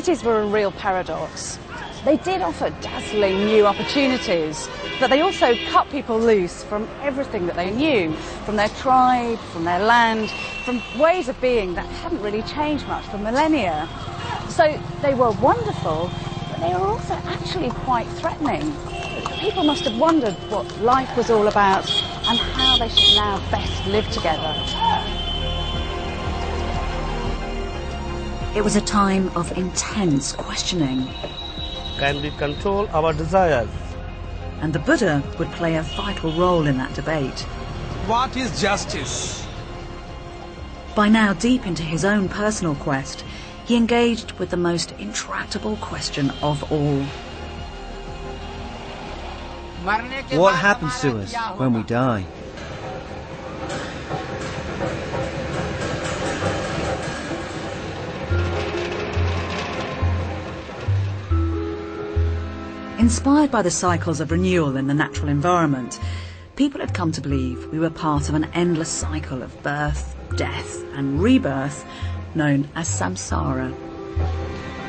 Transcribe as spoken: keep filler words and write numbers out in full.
Cities were a real paradox. They did offer dazzling new opportunities, but they also cut people loose from everything that they knew, from their tribe, from their land, from ways of being that hadn't really changed much for millennia. So they were wonderful, but they were also actually quite threatening. People must have wondered what life was all about and how they should now best live together. It was a time of intense questioning. Can we control our desires? And the Buddha would play a vital role in that debate. What is justice? By now deep into his own personal quest, he engaged with the most intractable question of all. What happens to us when we die? Inspired by the cycles of renewal in the natural environment, people had come to believe we were part of an endless cycle of birth, death and rebirth known as samsara.